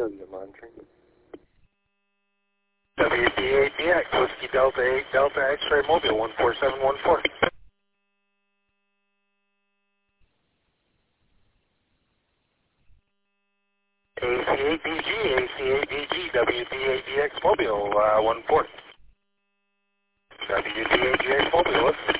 you're monitoring. WP8DX, Whiskey Delta 8, Delta X-Ray Mobile 14714. AC8DG, AC8DG, WP8DX Mobile 14. WP8DX Mobile, listen.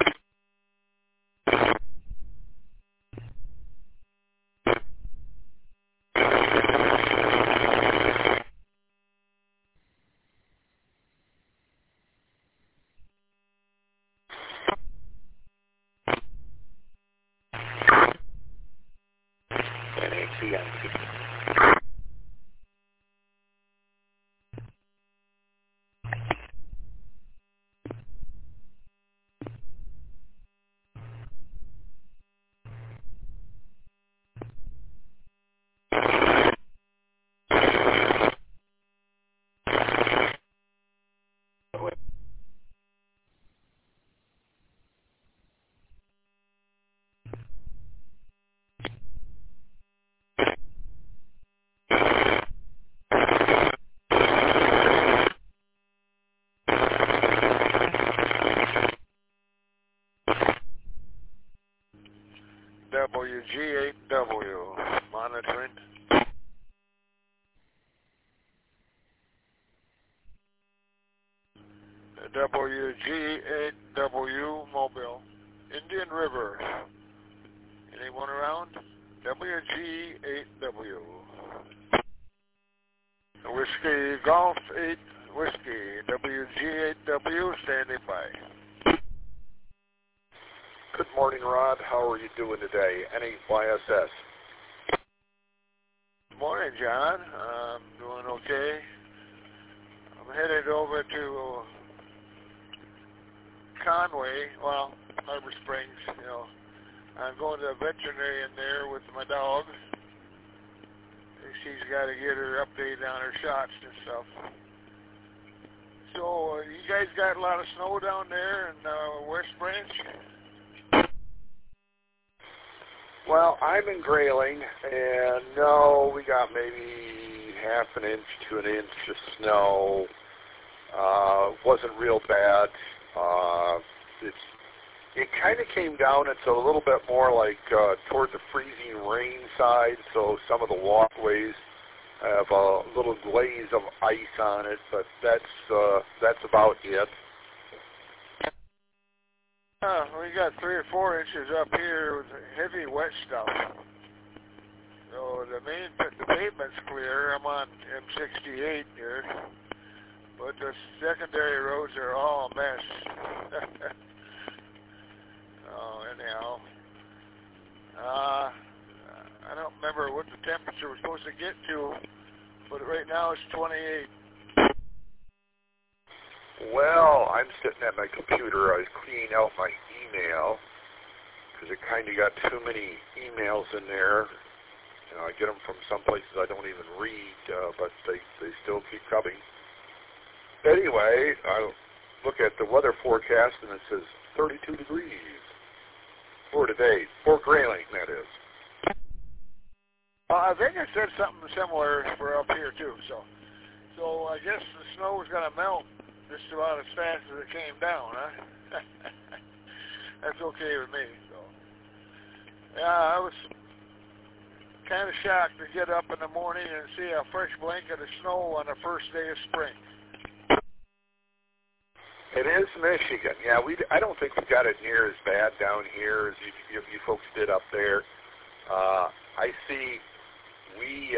WG8W, monitoring. WG8W, Mobile, Indian River. Anyone around? WG8W. Whiskey Golf 8 Whiskey, WG8W, standing by. Good morning, Rod. How are you doing today? NAYSS. Good morning, John. I'm doing okay. I'm headed over to Conway, well, Harbor Springs, you know. I'm going to a veterinarian there with my dog. She's got to get her update on her shots and stuff. So, you guys got a lot of snow down there in West Branch? Well, I'm in Grayling, and no, we got maybe half an inch to an inch of snow. Wasn't real bad. It kind of came down. It's a little bit more like toward the freezing rain side, so some of the walkways have a little glaze of ice on it, but that's about it. We got 3 or 4 inches up here with heavy wet stuff. So the pavement's clear. I'm on M68 here, but the secondary roads are all a mess. Anyhow, I don't remember what the temperature was supposed to get to, but right now it's 28. Well, I'm sitting at my computer. I was cleaning out my email because it kind of got too many emails in there. You know, I get them from some places I don't even read, but they still keep coming. Anyway, I look at the weather forecast and it says 32 degrees for today, for Grayling, that is. I think it said something similar for up here too. So I guess the snow is going to melt just about as fast as it came down, huh? That's okay with me. So yeah, I was kind of shocked to get up in the morning and see a fresh blanket of snow on the first day of spring. It is Michigan. Yeah, I don't think we got it near as bad down here as you folks did up there. I see we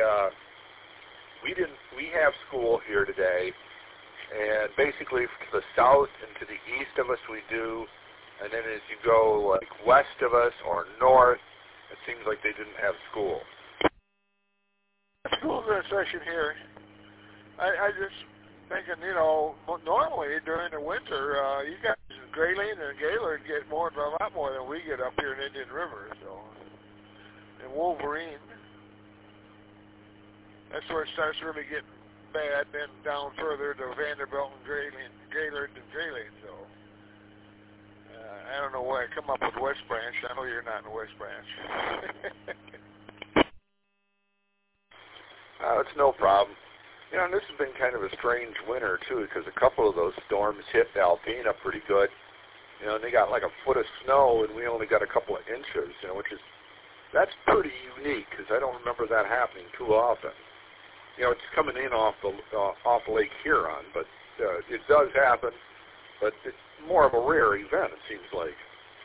have school here today, and basically to the south and to the east of us we do, and then as you go like west of us or north, it seems like they didn't have school. School's in session here. I just thinking, you know, normally during the winter, you guys in Grayling and Gaylord get a lot more than we get up here in Indian River, so. And Wolverine, that's where it starts really getting bad, then down further to Vanderbilt and Grayling, Gaylord and Grayling, so. I don't know why I come up with West Branch. I know you're not in West Branch. It's no problem. You know, and this has been kind of a strange winter, too, because a couple of those storms hit Alpena pretty good. You know, and they got like a foot of snow, and we only got a couple of inches, you know, that's pretty unique, because I don't remember that happening too often. You know, it's coming in off Lake Huron, but it does happen, but it's more of a rare event, it seems like.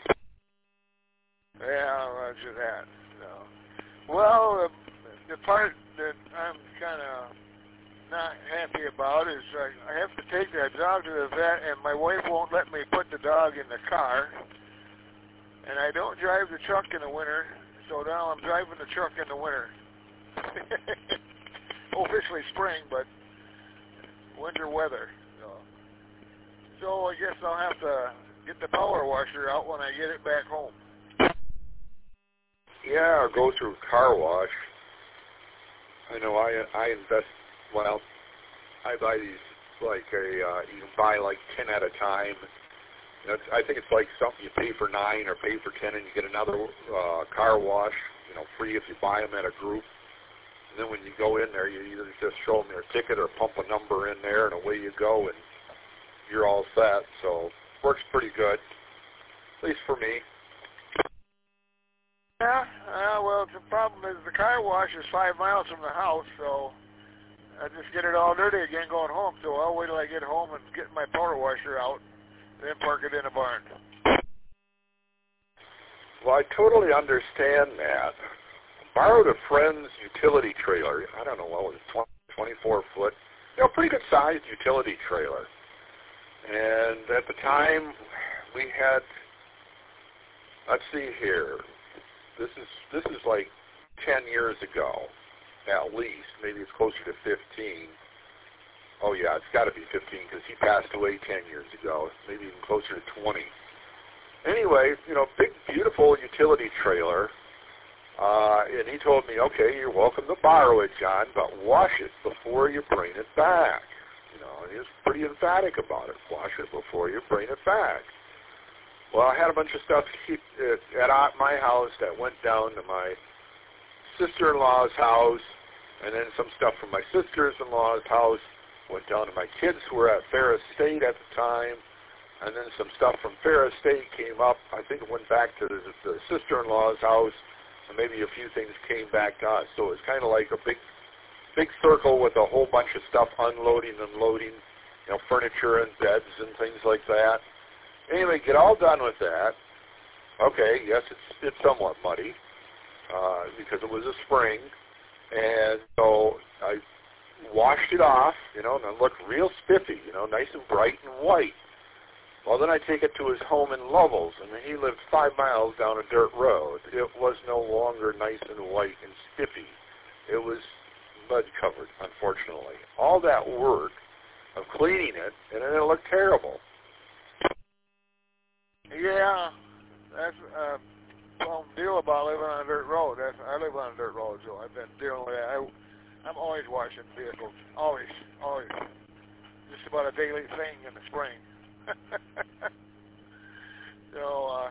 Yeah, roger that. So, well, the part that I'm kind of not happy about is I have to take that dog to the vet, and my wife won't let me put the dog in the car, and I don't drive the truck in the winter, so now I'm driving the truck in the winter. Officially spring, but winter weather. So I guess I'll have to get the power washer out when I get it back home. Yeah, or go through car wash. I know I invest, well, I buy these like you can buy like 10 at a time. You know, I think it's like something you pay for 9 or pay for 10 and you get another car wash, you know, free if you buy them at a group. And then when you go in there, you either just show them their ticket or pump a number in there, and away you go, and you're all set. So works pretty good, at least for me. Yeah, well, the problem is the car wash is 5 miles from the house, so I just get it all dirty again going home. So I'll wait till I get home and get my power washer out, and then park it in a barn. Well, I totally understand that. Borrowed a friend's utility trailer. I don't know what was it, 24 foot. You know, pretty good sized utility trailer. And at the time, we had, let's see here, this is like 10 years ago, at least. Maybe it's closer to 15. Oh yeah, it's got to be 15 because he passed away 10 years ago. Maybe even closer to 20. Anyway, you know, big, beautiful utility trailer. And he told me, okay, you're welcome to borrow it, John, but wash it before you bring it back. You know, and he was pretty emphatic about it. Wash it before you bring it back. Well, I had a bunch of stuff at my house that went down to my sister-in-law's house, and then some stuff from my sister-in-law's house went down to my kids who were at Ferris State at the time, and then some stuff from Ferris State came up. I think it went back to the sister-in-law's house, and maybe a few things came back to us. So it was kind of like a big circle with a whole bunch of stuff unloading, you know, furniture and beds and things like that. Anyway, get all done with that. Okay, yes, it's somewhat muddy because it was a spring, and so I washed it off, you know, and it looked real spiffy, you know, nice and bright and white. Well, then I take it to his home in Lovell's, and he lived 5 miles down a dirt road. It was no longer nice and white and spiffy. It was mud-covered, unfortunately. All that work of cleaning it, and then it looked terrible. Yeah, that's a deal about living on a dirt road. I live on a dirt road, so I've been dealing with that. I'm always washing vehicles, always. Just about a daily thing in the spring. So,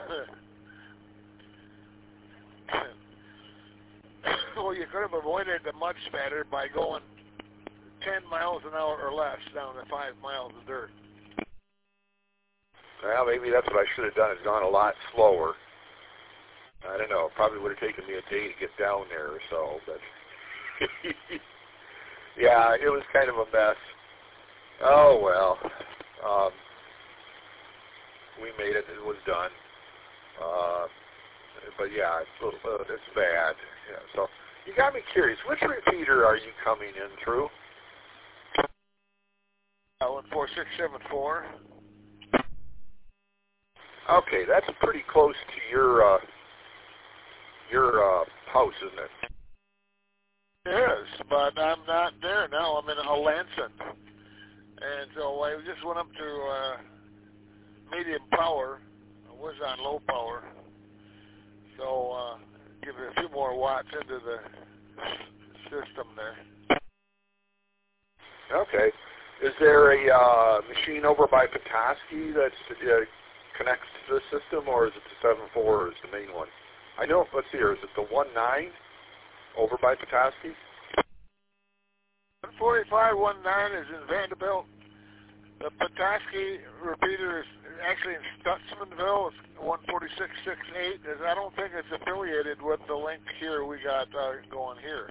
well, you could have avoided the mud spatter by going 10 miles an hour or less down to 5 miles of dirt. Well, maybe that's what I should have done, is gone a lot slower. I don't know. It probably would have taken me a day to get down there or so, but yeah, it was kind of a mess. Oh, well. We made it. It was done. But yeah, it's bad. Yeah, so you got me curious. Which repeater are you coming in through? 14674. Okay, that's pretty close to your house, isn't it? It is, but I'm not there now. I'm in Alanson. And so I just went up to medium power. I was on low power. So give it a few more watts into the system there. Okay. Is there a machine over by Petoskey that connects to the system, or is it the 7.4 or is the main one? I know, let's see here, is it the 1.9 over by Petoskey? 14519 is in Vanderbilt. The Petoskey repeater is actually in Stutzmanville. It's 14668. I don't think it's affiliated with the link here we got going here.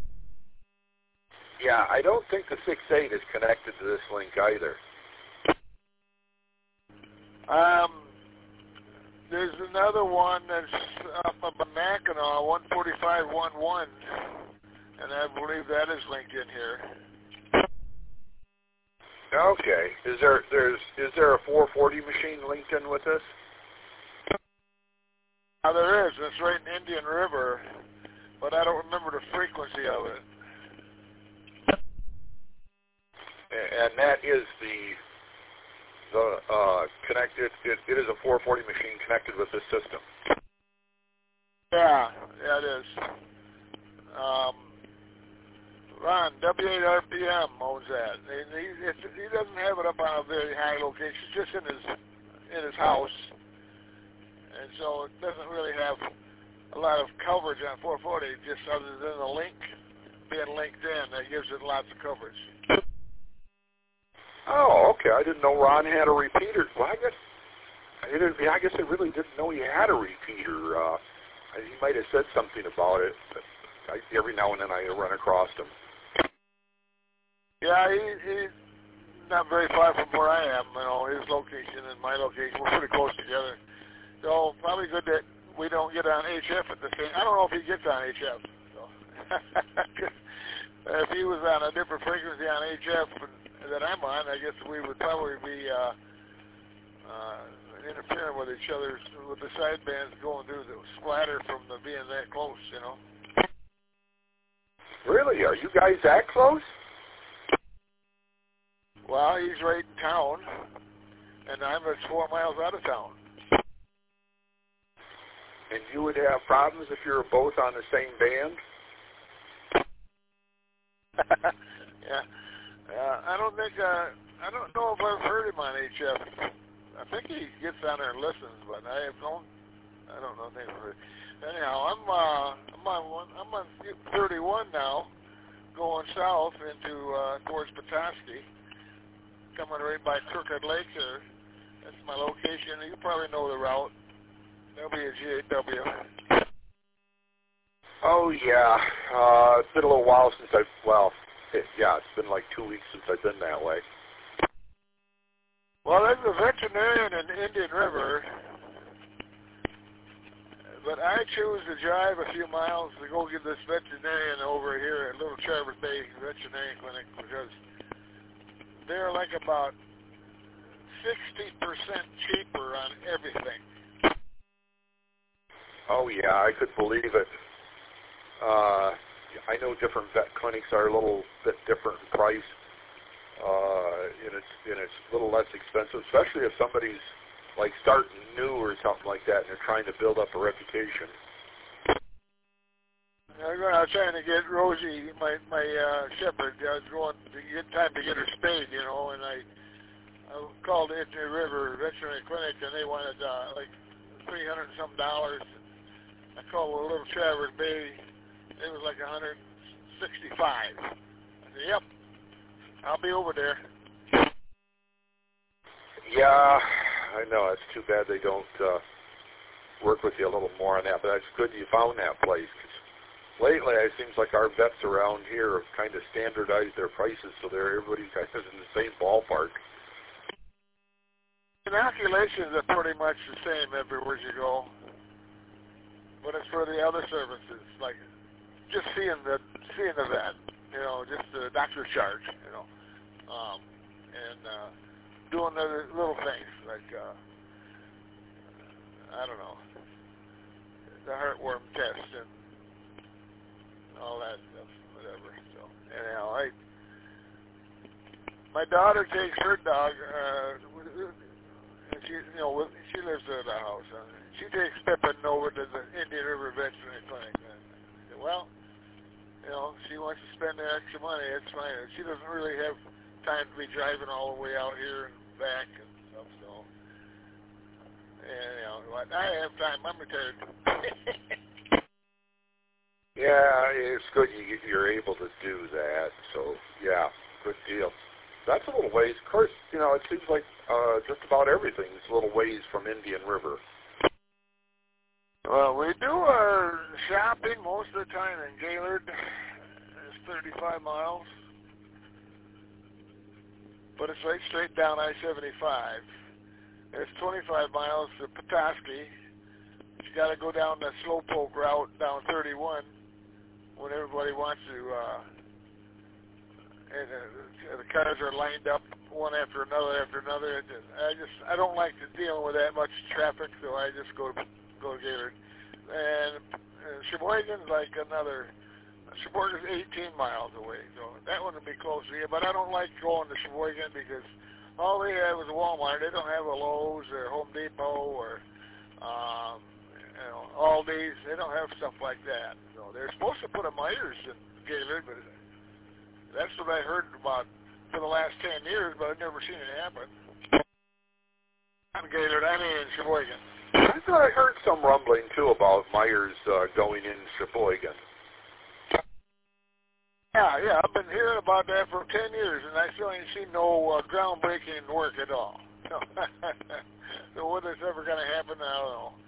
Yeah, I don't think the 6.8 is connected to this link either. There's another one that's up in Mackinac, 14511, and I believe that is linked in here. Okay. Is there a 440 machine linked in with this? There is. It's right in Indian River, but I don't remember the frequency of it. And that is the connected. It is a 440 machine connected with this system. Yeah, it is. Ron, W8RPM owns that. He doesn't have it up on a very high location. It's just in his house, and so it doesn't really have a lot of coverage on 440. Just other than the link being linked in, that gives it lots of coverage. Oh, okay. I didn't know Ron had a repeater. Well, I guess I really didn't know he had a repeater. He might have said something about it, but every now and then I run across him. Yeah, he's not very far from where I am. You know, his location and my location, we're pretty close together. So probably good that we don't get on HF at the same. I don't know if he gets on HF. So. If he was on a different frequency on HF that I'm on, I guess we would probably be interfering with each other with the sidebands going through the splatter from the being that close, you know. Really? Are you guys that close? Well, he's right in town, and I'm 4 miles out of town. And you would have problems if you were both on the same band? Yeah. I don't know if I've heard him on HF. I think he gets on there and listens, but I don't know if I've heard. Anyhow, I'm on 31 now, going south into towards Petoskey, coming right by Crooked Lake there. That's my location. You probably know the route. WGAW. Oh yeah. It's been a little while since it's been like 2 weeks since I've been that way. Well, there's a veterinarian in Indian River, but I choose to drive a few miles to go get this veterinarian over here at Little Traverse Bay Veterinary Clinic because they're like about 60% cheaper on everything. Oh yeah, I could believe it. I know different vet clinics are a little bit different in price, and it's a little less expensive, especially if somebody's like starting new or something like that, and they're trying to build up a reputation. I was trying to get Rosie, my shepherd. I was going to get time to get her spayed, you know, and I called Indian River Veterinary Clinic, and they wanted like $300 and some. I called Little Traverse Bay. It was like 165. I said, "Yep, I'll be over there." Yeah, I know. It's too bad they don't work with you a little more on that, but it's good you found that place. 'Cause lately, it seems like our vets around here have kind of standardized their prices so everybody's kind of in the same ballpark. Inoculations are pretty much the same everywhere you go, but it's for the other services, like just seeing the vet, you know, just the doctor's charge, you know, and doing other little things like I don't know, the heartworm test and all that stuff, whatever. So anyhow, my daughter takes her dog. She lives at the house. She takes Pippin over to the Indian River Veterinary Clinic. And I said, well, you know, she wants to spend the extra money. It's fine. She doesn't really have time to be driving all the way out here and back and stuff. So, and, you know, I have time. I'm retired. Yeah, it's good you're able to do that. So, yeah, good deal. That's a little ways. Of course, you know, it seems like just about everything is a little ways from Indian River. Well, we do our shopping most of the time in Gaylord. It's 35 miles. But it's right straight down I-75. It's 25 miles to Petoskey. You got to go down the slowpoke route down 31 when everybody wants to, and the cars are lined up one after another after another. I don't like to deal with that much traffic, so I just go to Gaylord. And Sheboygan's like another. Sheboygan's 18 miles away, so that one would be close to you. But I don't like going to Sheboygan because all they have is a Walmart. They don't have a Lowe's or Home Depot or Aldi's. They don't have stuff like that. So they're supposed to put a Myers in Gaylord, but that's what I heard about for the last 10 years, but I've never seen it happen. Not in Gaylord, I mean in Sheboygan. I thought I heard some rumbling, too, about Myers going in Sheboygan. Yeah, I've been hearing about that for 10 years, and I still ain't seen no groundbreaking work at all. So whether it's ever going to happen, I don't know.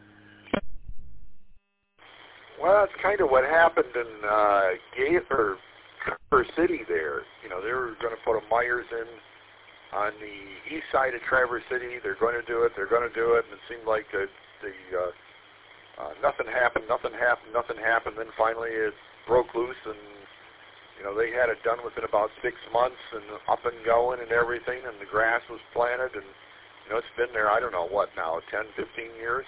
Well, that's kind of what happened in Traverse City there. You know, they were going to put a Myers in on the east side of Traverse City. They're going to do it, and it seemed like nothing happened. Then finally it broke loose, and you know, they had it done within about 6 months and up and going and everything, and the grass was planted, and, you know, it's been there, I don't know, what now, 10, 15 years?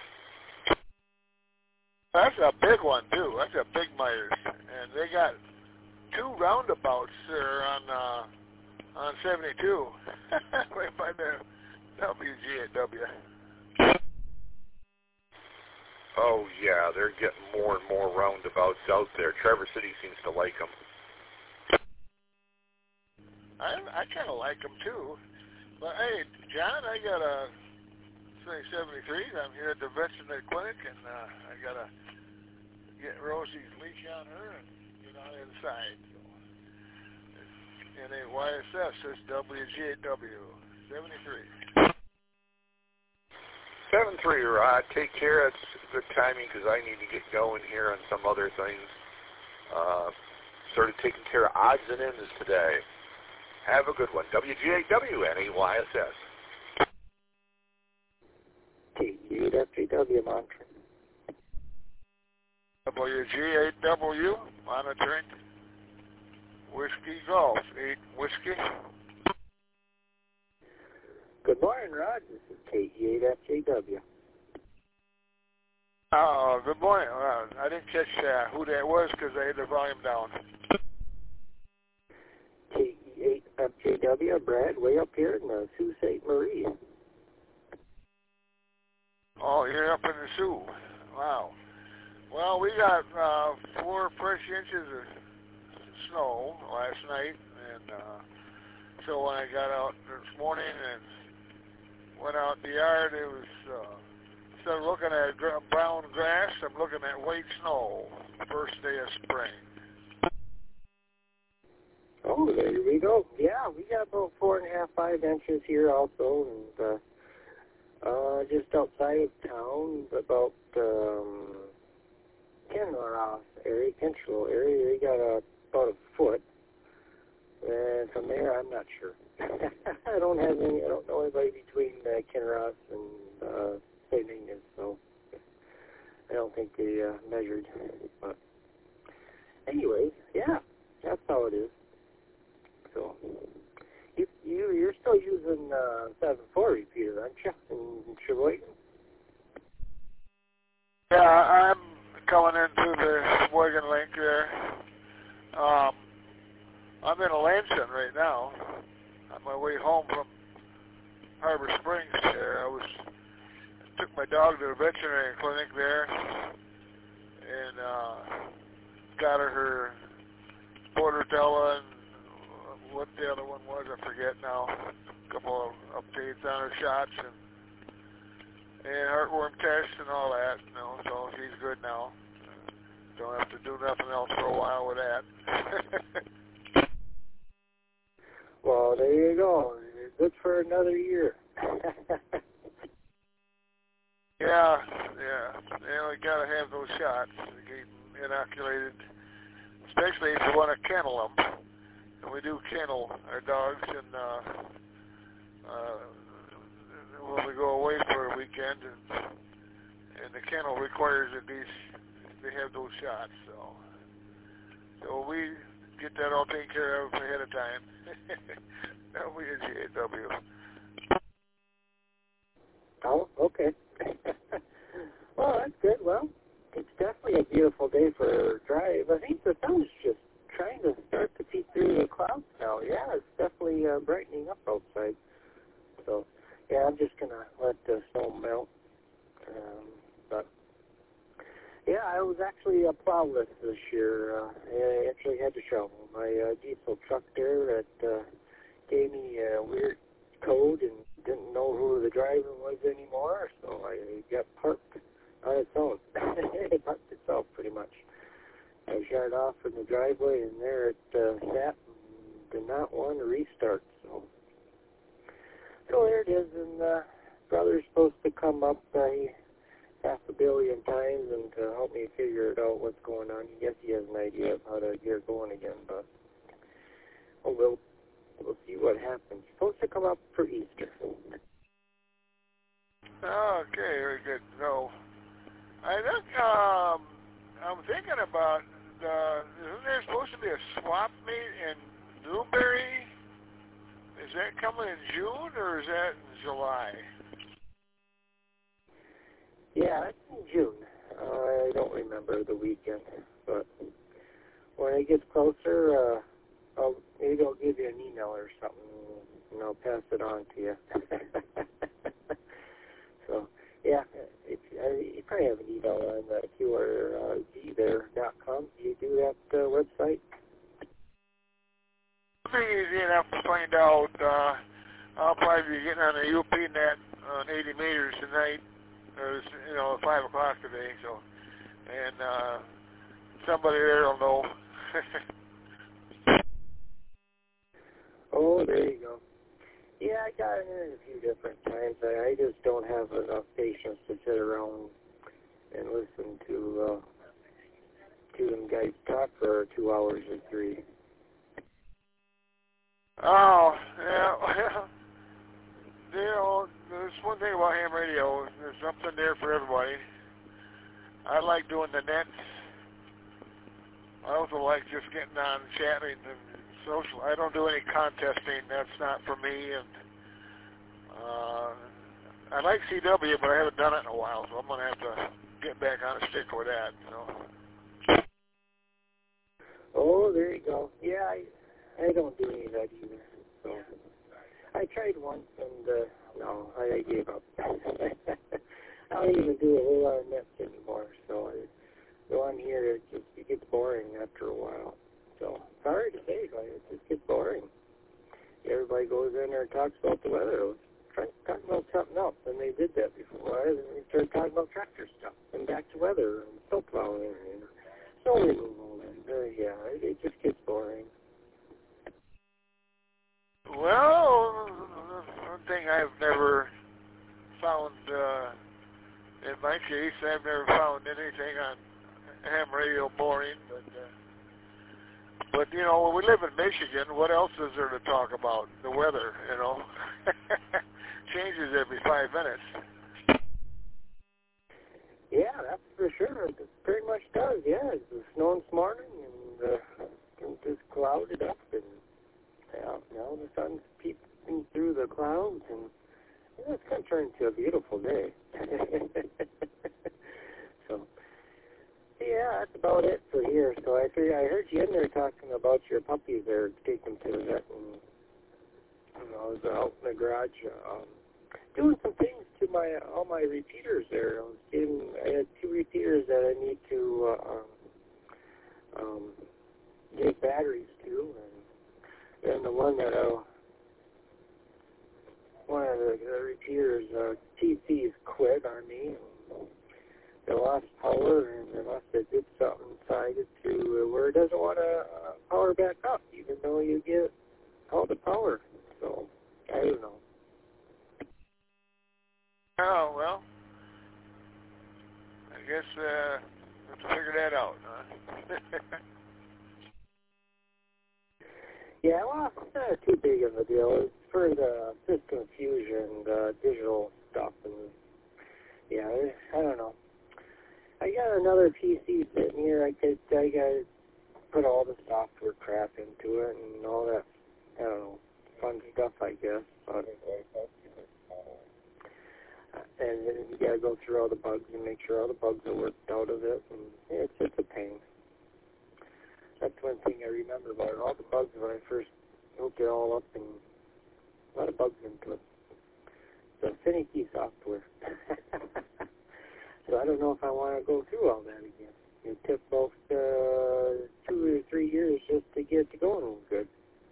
That's a big one, too. That's a big Myers. And they got 2 roundabouts there on 72, right by the WGAW. Oh, yeah, they're getting more and more roundabouts out there. Traverse City seems to like them. I kind of like them, too. But, hey, John, I got a 73. I'm here at the veterinary clinic, and I got to get Rosie's leash on her and get on the inside. So, and a YSS says WGAW, 73. 7-3, Rod. Take care. It's good timing because I need to get going here on some other things. Started taking care of odds and ends today. Have a good one. WGAW, NAYSS. WGAW monitoring. WGAW monitoring. Whiskey Golf, 8 Whiskey. Good morning, Rod. This is KG8FJW. Good morning. I didn't catch who that was because I had the volume down. KG8FJW, Brad, way up here in the Sault Ste. Marie. Oh, you're up in the Sioux. Wow. Well, we got 4 fresh inches of snow last night, and so when I got out this morning and went out in the yard, it was, instead of looking at brown grass, I'm looking at white snow, first day of spring. Oh, there we go. Yeah, we got about 4.5, 5 inches here also, and just outside of town, about Kinross area, Kinchlow area, we got about a foot. And from there, I'm not sure. I don't know anybody between Kinross and St. Ignace, so I don't think they measured. But anyways, yeah, that's how it is. So you're still using 7.4 repeater, aren't you, in Sheboygan? Yeah, I'm coming into the Sheboygan link there. I'm in Lansing right now. On my way home from Harbor Springs there. I took my dog to the veterinary clinic there and got her Bordetella and what the other one was, I forget now. A couple of updates on her shots and heartworm tests and all that, you know, so she's good now. Don't have to do nothing else for a while with that. Well, there you go. Good for another year. Yeah. We gotta have those shots to get inoculated, especially if you want to kennel them. And we do kennel our dogs, and when we go away for a weekend, and the kennel requires that they have those shots. So we get that all taken care of ahead of time. We at GAW. Oh, okay. Well, that's good. Well, it's definitely a beautiful day for a drive. I think the sun's just trying to start to peek through the clouds now. Yeah, it's definitely brightening up outside. So, yeah, I'm just going to let the snow melt. But, yeah, I was actually plowless this year. I actually had to shovel. My diesel truck there that gave me a weird code and didn't know who the driver was anymore, so I got parked on its own. It parked itself pretty much. I shut off in the driveway, and there it sat and did not want to restart. So there it is, and brother's supposed to come up 500 million times and to help me figure it out what's going on. I guess he has an idea of how to get it going again, but we'll see what happens. Supposed to come up for Easter. Okay, very good. So, I think I'm thinking about isn't there supposed to be a swap meet in Newberry? Is that coming in June or is that in July? Yeah, it's in June. I don't remember the weekend, but when it gets closer, maybe I'll give you an email or something, and I'll pass it on to you. So, yeah, you probably have an email on QRG.com. Do you do that website? Pretty easy enough to find out. I'll probably be getting on the UP net on 80 meters tonight. There's, at 5 o'clock today, so, and somebody there will know. Oh, there you go. Yeah, I got in a few different times. I just don't have enough patience to sit around and listen to them guys talk for 2 hours or 3. Oh, yeah, well, there's one thing about ham radio. There's something there for everybody. I like doing the nets. I also like just getting on and chatting and social. I don't do any contesting. That's not for me. And I like CW, but I haven't done it in a while, so I'm going to have to get back on a stick with that. Oh, there you go. Yeah, I don't do any of that either. So I tried once, and no, I gave up. I don't even do a whole lot of nets anymore. So on here, it gets boring after a while. So sorry to say, but it just gets boring. Everybody goes in there and talks about the weather. Let's try to talk about something else. And they did that before. And they started talking about tractor stuff and back to weather and snow plowing and snow removal. And yeah, it just gets boring. Well, one thing I've never found, in my case, I've never found anything on ham radio boring, but when we live in Michigan, what else is there to talk about? The weather, changes every 5 minutes. Yeah, that's for sure. It pretty much does, yeah. It's snowing this morning, and it just clouded up, and now the sun's peeping through the clouds, and it's going to turn into a beautiful day. So, yeah, that's about it for here. So I heard you in there talking about your puppies there, take them to the vet, and I was out in the garage doing some things to all my repeaters there. I had 2 repeaters that I need to get batteries to, and then the one of the repeaters, TC's quit on me. It lost power, and it must have did something inside it to where it doesn't want to power back up, even though you get all the power. So, I don't know. Oh, well, I guess have to figure that out, huh? Yeah, well, it's not too big of a deal. It's for the system fusion, the digital stuff, and yeah, I don't know. I got another PC sitting here. I got to put all the software crap into it and all that, I don't know, fun stuff, I guess. But, and then you got to go through all the bugs and make sure all the bugs are worked out of it, and it's just a pain. That's one thing I remember about it. All the bugs when I first hooked it all up, and a lot of bugs into it. It's a finicky software. So I don't know if I want to go through all that again. It took both 2 or 3 years just to get it going good.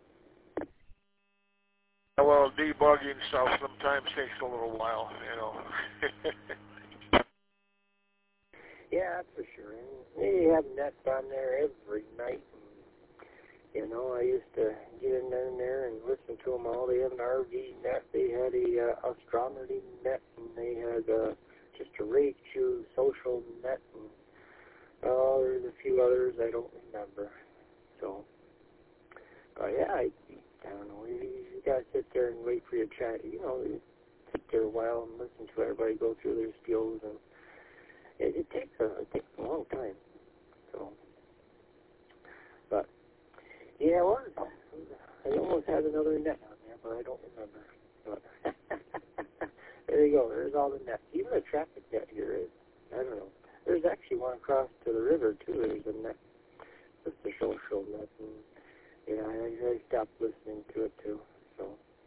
Well, debugging stuff sometimes takes a little while, you know. Yeah, that's for sure. And they have nets on there every night. And, you know, I used to get in there and listen to them all. They have an RV net. They had a astronomy net, and they had just a Raichu social net. And there's a few others I don't remember. So, yeah, I don't know. You gotta sit there and wait for your chat. You know, you sit there a while and listen to everybody go through their skills, and it takes a long time. So, but yeah, well, I almost had another net on there, but I don't remember. But there you go. There's all the nets. Even the traffic net here is. I don't know. There's actually one across to the river too. There's a net. Just a social net. And, yeah, I stopped listening to it too. So.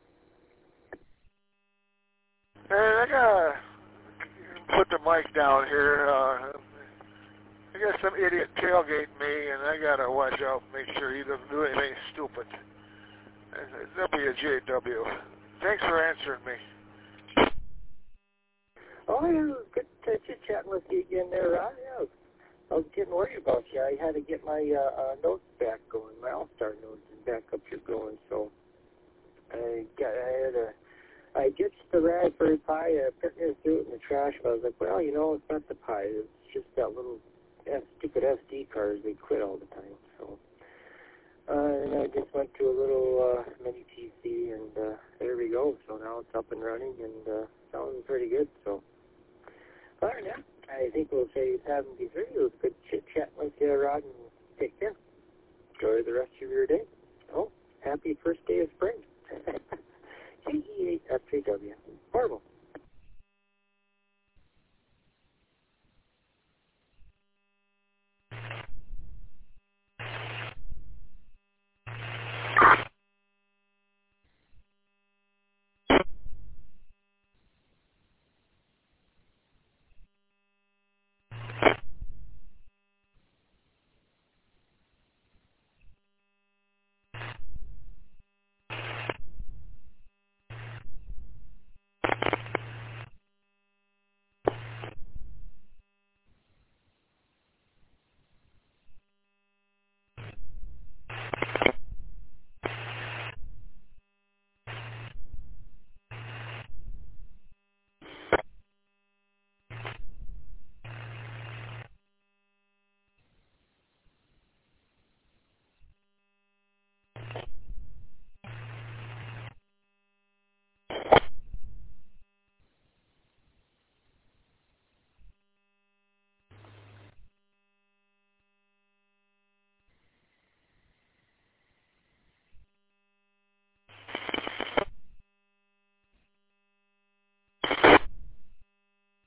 And I gotta put the mic down here. I got some idiot tailgating me, and I gotta watch out, make sure he doesn't do anything stupid. WJW. Thanks for answering me. Oh, yeah, it was good chit-chatting with you again there, Ron. Yeah, I was getting worried about you. I had to get my notes back going, my All-Star notes back up here going, so I ditched the Raspberry Pi. I threw it in the trash, but I was like, well, you know, it's not the Pi. It's just that little stupid SD cards. They quit all the time, so. And I just went to a little mini PC, and there we go. So now it's up and running, and sounding pretty good, so. Other than that, I think we'll say 73. It was good chit-chat with you, Rod, and take care. Enjoy the rest of your day. Oh, happy first day of spring. KE8FJW. Horrible.